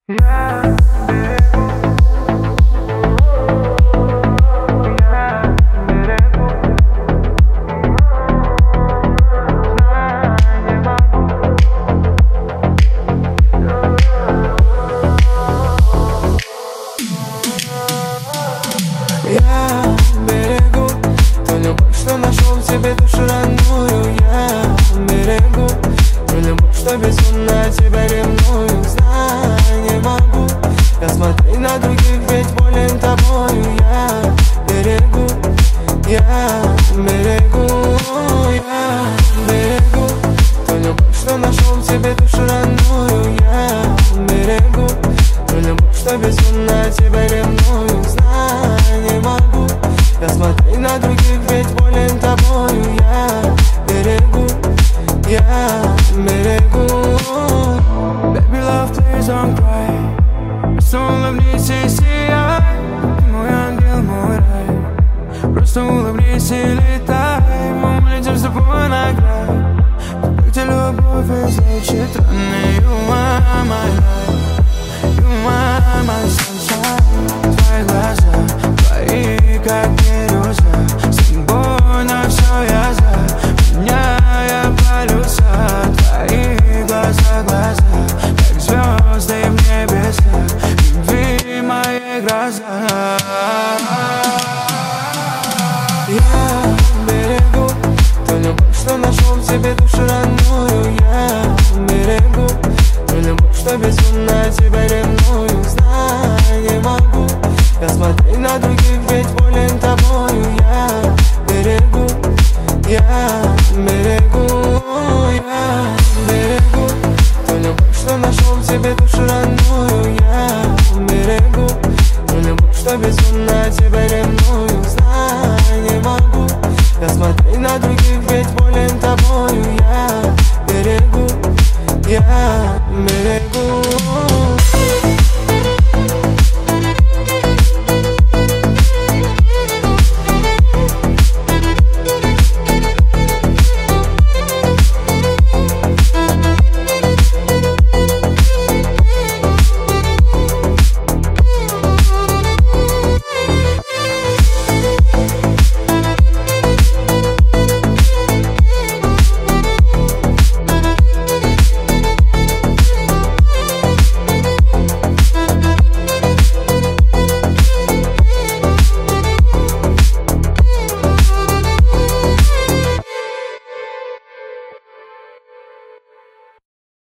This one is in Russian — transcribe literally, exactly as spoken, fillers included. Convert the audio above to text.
берегу ту любовь, что нашел в тебе душу родную. Я берегу ту любовь, что безумно тебя ревную. Знаю, не могу я смотреть на других, ведь болен тобою. Я берегу, я берегу, я берегу ту любовь, что нашел в тебе душу родную. Я берегу ту любовь, что безумно тебя ревную. Знаю, не могу я смотреть на других, ведь болен тобою. Я берегу, я берегу. Baby love, please don't cry. Просто улыбнись и сияй. Ты мой ангел, мой рай. Просто улыбнись и летай. Мы улетим с тобой на край. Как тебе любовь излечит раны. You are my life, you are my sunshine. Твои глаза, твои как бирюза. С тобой на все я за. Меняя полюса. Твои глаза, глаза, как звезды в небесах. Любви мои глаза. Я берегу ту любовь, что нашел в тебе душу родную. Я берегу ту любовь, что безумно тебя ревную. Знаю, не могу я смотреть на других, ведь болен тобою. Я берегу, я берегу, я берегу ту любовь, что нашел в тебе душу родную. Я берегу ту любовь, что безумно тебя ревную. Знаю, не могу я смотреть на других,